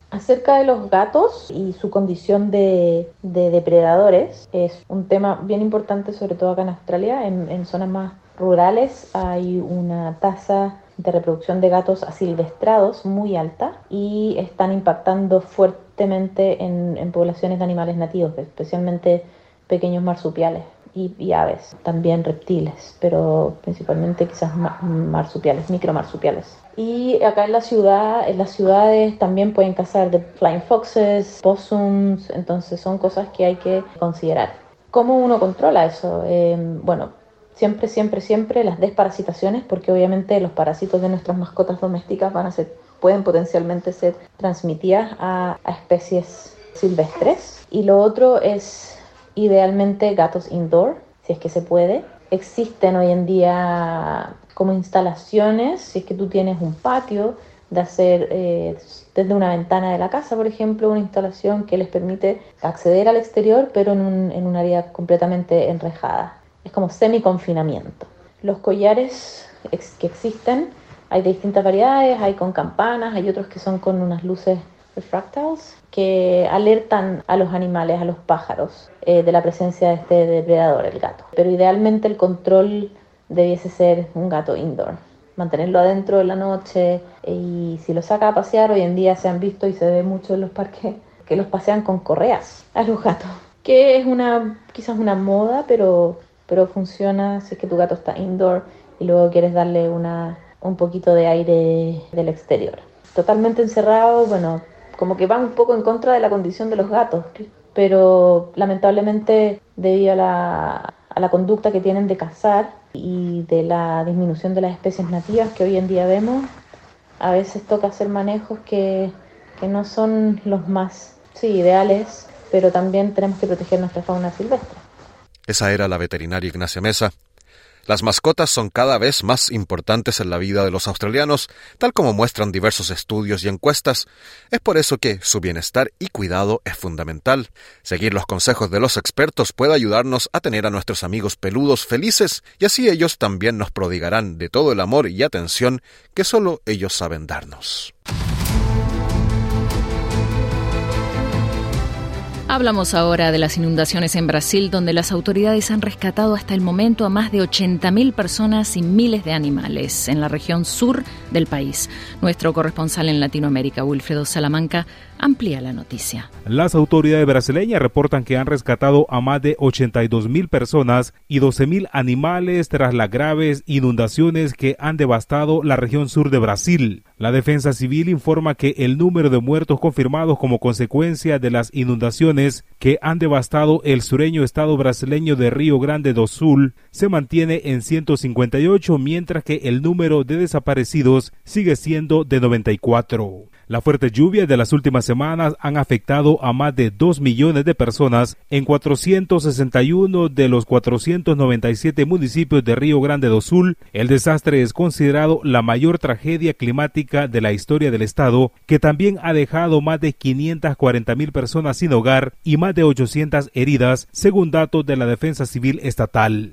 Acerca de los gatos y su condición de, de depredadores, es un tema bien importante, sobre todo acá en Australia. En, en zonas más rurales hay una tasa de reproducción de gatos asilvestrados muy alta y están impactando fuertemente en, en poblaciones de animales nativos, especialmente pequeños marsupiales y, y aves, también reptiles, pero principalmente quizás ma- marsupiales, micromarsupiales. Y acá en la ciudad, en las ciudades también pueden cazar de flying foxes, possums, entonces son cosas que hay que considerar. ¿Cómo uno controla eso? Eh, bueno, siempre, siempre, siempre las desparasitaciones, porque obviamente los parásitos de nuestras mascotas domésticas van a ser, pueden potencialmente ser transmitidas a, a especies silvestres. Y lo otro es idealmente gatos indoor, si es que se puede. Existen hoy en día como instalaciones, si es que tú tienes un patio, de hacer eh, desde una ventana de la casa, por ejemplo, una instalación que les permite acceder al exterior, pero en un, en un área completamente enrejada. Es como semi-confinamiento. Los collares ex- que existen, hay de distintas variedades, hay con campanas, hay otros que son con unas luces refractiles que alertan a los animales, a los pájaros, eh, de la presencia de este depredador, el gato. Pero idealmente el control debiese ser un gato indoor, mantenerlo adentro en la noche, y si lo saca a pasear, hoy en día se han visto y se ve mucho en los parques que los pasean con correas a los gatos, que es una quizás una moda, pero, pero funciona si es que tu gato está indoor y luego quieres darle una, un poquito de aire del exterior. Totalmente encerrado, bueno, como que va un poco en contra de la condición de los gatos, pero lamentablemente debido a la, a la conducta que tienen de cazar y de la disminución de las especies nativas que hoy en día vemos, a veces toca hacer manejos que, que no son los más sí, ideales, pero también tenemos que proteger nuestra fauna silvestre. Esa era la veterinaria Ignacia Mesa. Las mascotas son cada vez más importantes en la vida de los australianos, tal como muestran diversos estudios y encuestas. Es por eso que su bienestar y cuidado es fundamental. Seguir los consejos de los expertos puede ayudarnos a tener a nuestros amigos peludos felices, y así ellos también nos prodigarán de todo el amor y atención que solo ellos saben darnos. Hablamos ahora de las inundaciones en Brasil, donde las autoridades han rescatado hasta el momento a más de ochenta mil personas y miles de animales en la región sur del país. Nuestro corresponsal en Latinoamérica, Wilfredo Salamanca, amplía la noticia. Las autoridades brasileñas reportan que han rescatado a más de ochenta y dos mil personas y doce mil animales tras las graves inundaciones que han devastado la región sur de Brasil. La Defensa Civil informa que el número de muertos confirmados como consecuencia de las inundaciones que han devastado el sureño estado brasileño de Río Grande do Sul se mantiene en ciento cincuenta y ocho, mientras que el número de desaparecidos sigue siendo de noventa y cuatro. Las fuertes lluvias de las últimas semanas han afectado a más de dos millones de personas en cuatrocientos sesenta y uno de los cuatrocientos noventa y siete municipios de Río Grande do Sul. El desastre es considerado la mayor tragedia climática de la historia del estado, que también ha dejado más de quinientas cuarenta mil personas sin hogar y más de ochocientas heridas, según datos de la Defensa Civil Estatal.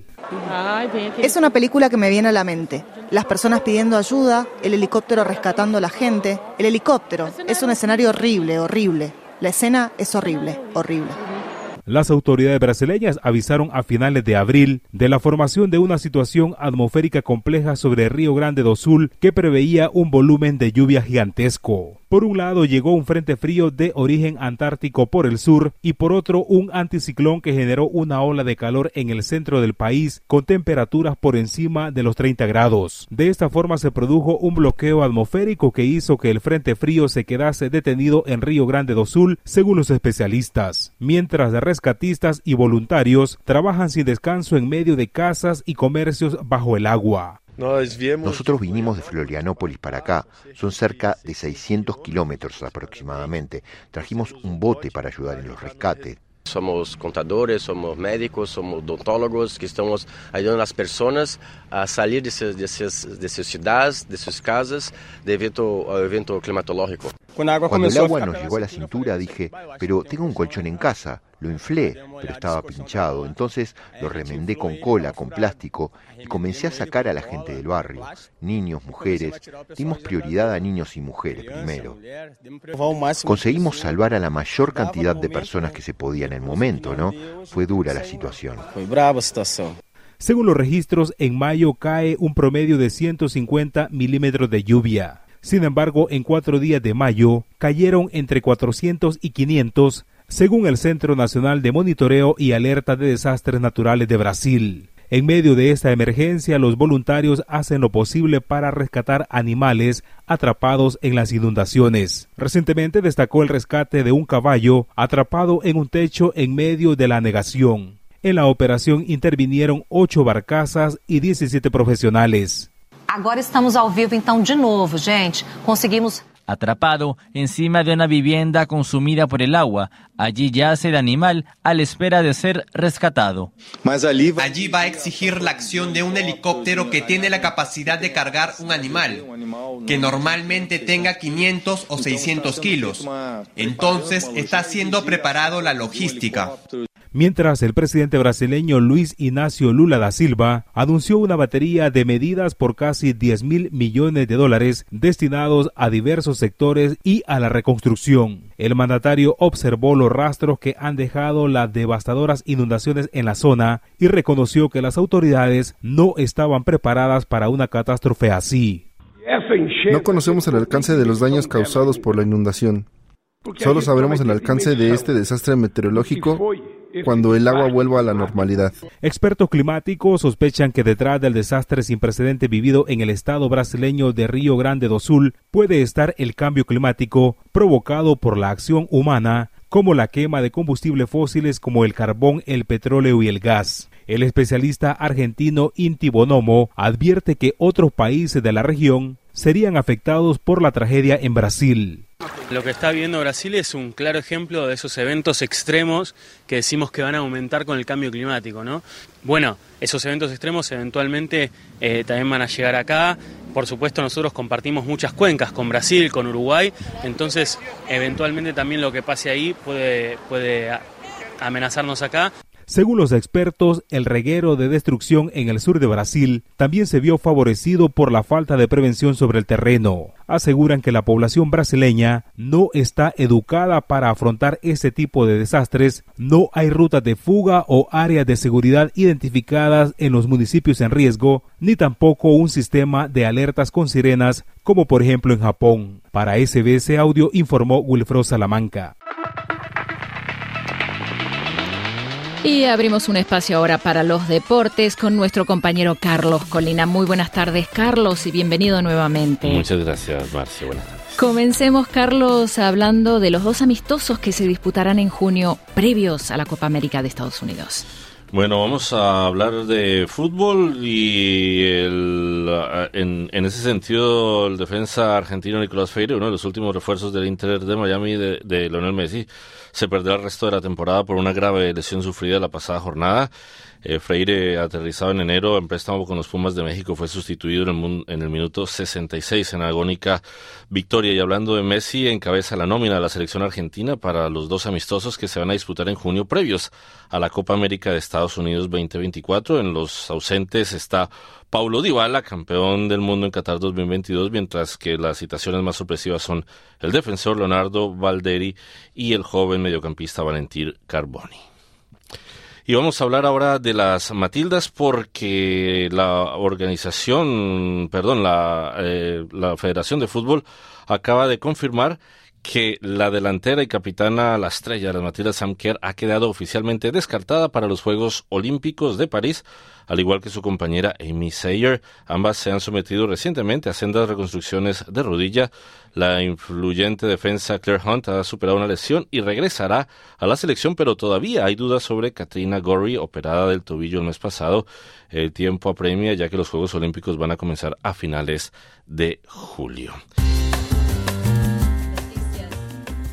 Es una película que me viene a la mente. Las personas pidiendo ayuda, el helicóptero rescatando a la gente. El helicóptero es un escenario horrible, horrible. La escena es horrible, horrible. Las autoridades brasileñas avisaron a finales de abril de la formación de una situación atmosférica compleja sobre Río Grande do Sul que preveía un volumen de lluvia gigantesco. Por un lado llegó un frente frío de origen antártico por el sur y por otro un anticiclón que generó una ola de calor en el centro del país con temperaturas por encima de los treinta grados. De esta forma se produjo un bloqueo atmosférico que hizo que el frente frío se quedase detenido en Río Grande do Sul, según los especialistas. Mientras rescatistas y voluntarios trabajan sin descanso en medio de casas y comercios bajo el agua. Nosotros vinimos de Florianópolis para acá, son cerca de seiscientos kilómetros aproximadamente. Trajimos un bote para ayudar en los rescates. Somos contadores, somos médicos, somos odontólogos que estamos ayudando a las personas a salir de sus, de sus, de sus ciudades, de sus casas, debido al evento climatológico. Cuando el agua nos llegó a la cintura dije, pero tengo un colchón en casa. Lo inflé, pero estaba pinchado. Entonces lo remendé con cola, con plástico, y comencé a sacar a la gente del barrio. Niños, mujeres. Dimos prioridad a niños y mujeres primero. Conseguimos salvar a la mayor cantidad de personas que se podía en el momento, ¿no? Fue dura la situación. Según los registros, en mayo cae un promedio de ciento cincuenta milímetros de lluvia. Sin embargo, en cuatro días de mayo cayeron entre cuatrocientos y quinientos, según el Centro Nacional de Monitoreo y Alerta de Desastres Naturales de Brasil. En medio de esta emergencia, los voluntarios hacen lo posible para rescatar animales atrapados en las inundaciones. Recientemente destacó el rescate de un caballo atrapado en un techo en medio de la anegación. En la operación intervinieron ocho barcazas y diecisiete profesionales. Agora estamos ao vivo então de novo, gente. Conseguimos... Atrapado encima de una vivienda consumida por el agua. Allí yace el animal a la espera de ser rescatado. Allí va a exigir la acción de un helicóptero que tiene la capacidad de cargar un animal, que normalmente tenga quinientos o seiscientos kilos. Entonces está siendo preparado la logística. Mientras el presidente brasileño Luis Ignacio Lula da Silva anunció una batería de medidas por casi diez mil millones de dólares destinados a diversos sectores y a la reconstrucción. El mandatario observó los rastros que han dejado las devastadoras inundaciones en la zona y reconoció que las autoridades no estaban preparadas para una catástrofe así. No conocemos el alcance de los daños causados por la inundación. Solo sabremos el alcance de este desastre meteorológico cuando el agua vuelva a la normalidad. Expertos climáticos sospechan que detrás del desastre sin precedente vivido en el estado brasileño de Río Grande do Sul puede estar el cambio climático provocado por la acción humana, como la quema de combustibles fósiles como el carbón, el petróleo y el gas. El especialista argentino Inti Bonomo advierte que otros países de la región serían afectados por la tragedia en Brasil. Lo que está viviendo Brasil es un claro ejemplo de esos eventos extremos que decimos que van a aumentar con el cambio climático, ¿no? Bueno, esos eventos extremos eventualmente eh, también van a llegar acá. Por supuesto, nosotros compartimos muchas cuencas con Brasil, con Uruguay, entonces eventualmente también lo que pase ahí puede, puede amenazarnos acá. Según los expertos, el reguero de destrucción en el sur de Brasil también se vio favorecido por la falta de prevención sobre el terreno. Aseguran que la población brasileña no está educada para afrontar este tipo de desastres, no hay rutas de fuga o áreas de seguridad identificadas en los municipios en riesgo, ni tampoco un sistema de alertas con sirenas, como por ejemplo en Japón. Para S B S Audio informó Wilfredo Salamanca. Y abrimos un espacio ahora para los deportes con nuestro compañero Carlos Colina. Muy buenas tardes, Carlos, y bienvenido nuevamente. Muchas gracias, Marcia. Buenas tardes. Comencemos, Carlos, hablando de los dos amistosos que se disputarán en junio previos a la Copa América de Estados Unidos. Bueno, vamos a hablar de fútbol y el, en, en ese sentido el defensa argentino Nicolás Freire, uno de los últimos refuerzos del Inter de Miami de, de Lionel Messi, se perderá el resto de la temporada por una grave lesión sufrida la pasada jornada. Eh, Freire, aterrizado en enero en préstamo con los Pumas de México, fue sustituido en el, en el minuto sesenta y seis en agónica victoria. Y hablando de Messi, encabeza la nómina de la selección argentina para los dos amistosos que se van a disputar en junio previos a la Copa América de Estados Unidos veinte veinticuatro. En los ausentes está Paulo Dybala, campeón del mundo en Qatar dos mil veintidós, mientras que las citaciones más sorpresivas son el defensor Leonardo Valderi y el joven mediocampista Valentín Carboni. Y vamos a hablar ahora de las Matildas porque la organización, perdón, la, eh, la Federación de Fútbol acaba de confirmar que la delantera y capitana, la estrella de las Matildas, Sam Kerr, ha quedado oficialmente descartada para los Juegos Olímpicos de París, al igual que su compañera Amy Sayer. Ambas se han sometido recientemente a sendas reconstrucciones de rodilla. La influyente defensa Claire Hunt ha superado una lesión y regresará a la selección, pero todavía hay dudas sobre Katrina Gorry, operada del tobillo el mes pasado. El tiempo apremia, ya que los Juegos Olímpicos van a comenzar a finales de julio.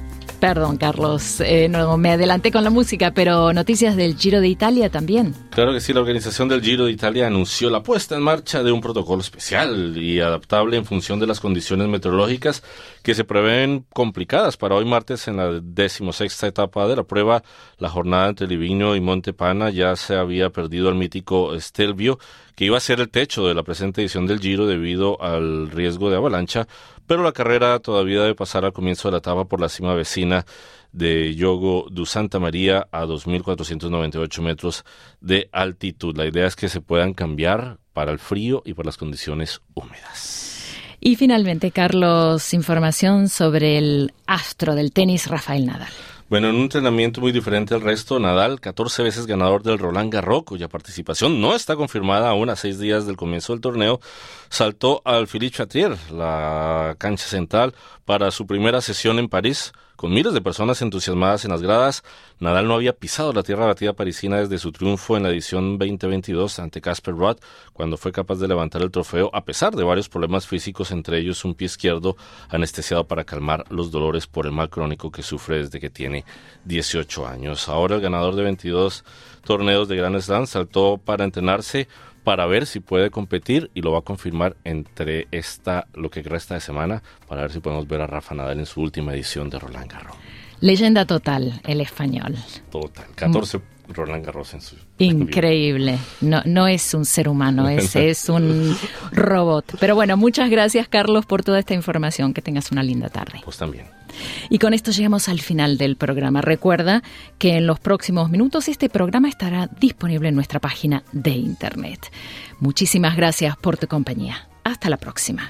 Perdón, Carlos, eh, no me adelanté con la música, pero noticias del Giro de Italia también. Claro que sí, la organización del Giro de Italia anunció la puesta en marcha de un protocolo especial y adaptable en función de las condiciones meteorológicas que se prevén complicadas para hoy martes en la decimosexta etapa de la prueba. La jornada entre Livigno y Montepana ya se había perdido al mítico Stelvio, que iba a ser el techo de la presente edición del Giro debido al riesgo de avalancha, pero la carrera todavía debe pasar al comienzo de la etapa por la cima vecina de Yogo du Santa María a dos mil cuatrocientos noventa y ocho metros de altitud. La idea es que se puedan cambiar para el frío y para las condiciones húmedas. Y finalmente, Carlos, información sobre el astro del tenis Rafael Nadal. Bueno, en un entrenamiento muy diferente al resto, Nadal, catorce veces ganador del Roland Garros, cuya participación no está confirmada aún a seis días del comienzo del torneo, saltó al Philippe Chatrier, la cancha central, para su primera sesión en París. Con miles de personas entusiasmadas en las gradas, Nadal no había pisado la tierra batida parisina desde su triunfo en la edición veinte veintidós ante Casper Ruud, cuando fue capaz de levantar el trofeo a pesar de varios problemas físicos, entre ellos un pie izquierdo anestesiado para calmar los dolores por el mal crónico que sufre desde que tiene dieciocho años. Ahora el ganador de veintidós torneos de Grand Slam saltó para entrenarse para ver si puede competir y lo va a confirmar entre esta lo que resta de semana para ver si podemos ver a Rafa Nadal en su última edición de Roland Garros. Leyenda total, el español. Total, catorce mm. Roland Garros en su Increíble. No, no es un ser humano, es, es un robot. Pero bueno, muchas gracias, Carlos, por toda esta información. Que tengas una linda tarde. Pues también. Y con esto llegamos al final del programa. Recuerda que en los próximos minutos este programa estará disponible en nuestra página de internet. Muchísimas gracias por tu compañía. Hasta la próxima.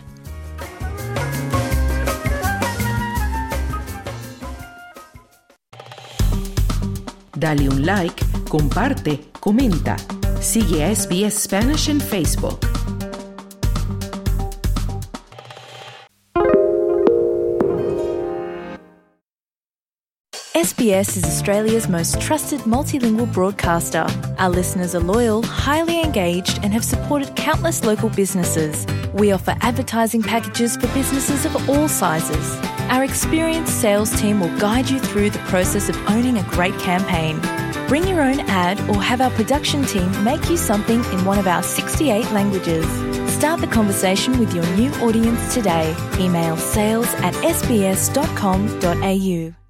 Dale un like, comparte, comenta. Sigue a S B S Spanish en Facebook. S B S is Australia's most trusted multilingual broadcaster. Our listeners are loyal, highly engaged, and have supported countless local businesses. We offer advertising packages for businesses of all sizes. Our experienced sales team will guide you through the process of owning a great campaign. Bring your own ad or have our production team make you something in one of our sixty-eight languages. Start the conversation with your new audience today. Email sales at s b s dot com dot a u.